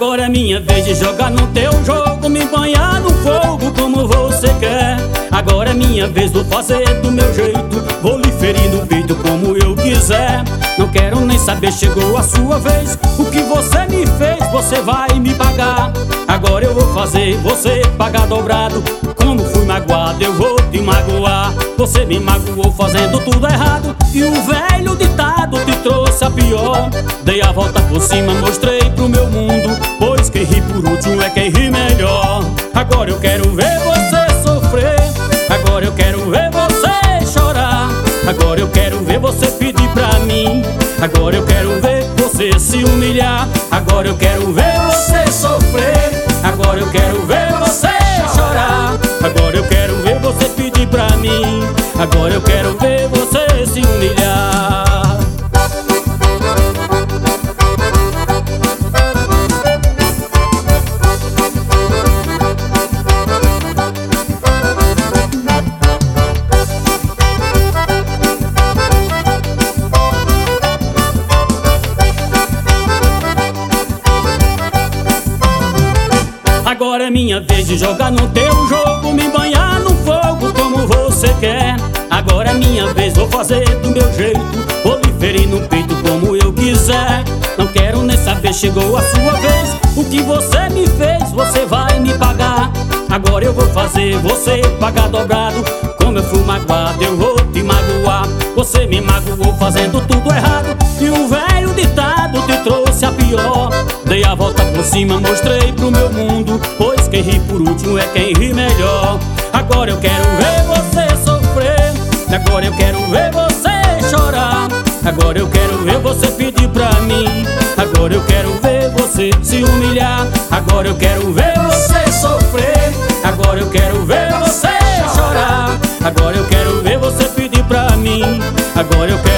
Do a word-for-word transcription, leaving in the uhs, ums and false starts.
Agora é minha vez de jogar no teu jogo, me banhar no fogo como você quer. Agora é minha vez, vou fazer do meu jeito, vou lhe ferir no peito como eu quiser. Não quero nem saber, chegou a sua vez. O que você me fez, você vai me pagar. Agora eu vou fazer você pagar dobrado. Como fui magoado, eu vou te magoar. Você me magoou fazendo tudo errado, e o velho ditado te trouxe a pior. Dei a volta por cima, mostrei pro meu mundo, pois quem ri por último é quem ri melhor. Agora eu quero ver você sofrer, agora eu quero ver você chorar. Agora eu quero ver você pedir pra mim, agora eu quero ver você se humilhar. Agora eu quero ver você sofrer, agora eu quero ver você chorar. Agora eu quero ver você pedir pra mim, agora eu quero ver você se humilhar. Agora é minha vez de jogar no teu jogo, me banhar no fogo como você quer. Agora é minha vez, vou fazer do meu jeito, vou lhe ferir no peito como eu quiser. Não quero nem saber, chegou a sua vez. O que você me fez, você vai me pagar. Agora eu vou fazer você pagar dobrado. Como eu fui magoado, eu vou te magoar. Você me magoou fazendo tudo errado, e o velho ditado te trouxe a pior. Dei a volta por cima, mostrei pro meu mundo, pois quem ri por último é quem ri melhor. Agora eu quero ver você sofrer, agora eu quero ver você chorar. Agora eu quero ver você pedir pra mim, agora eu quero ver você se humilhar. Agora eu quero ver você sofrer, agora eu quero ver você chorar. Agora eu quero ver você pedir pra mim, agora eu quero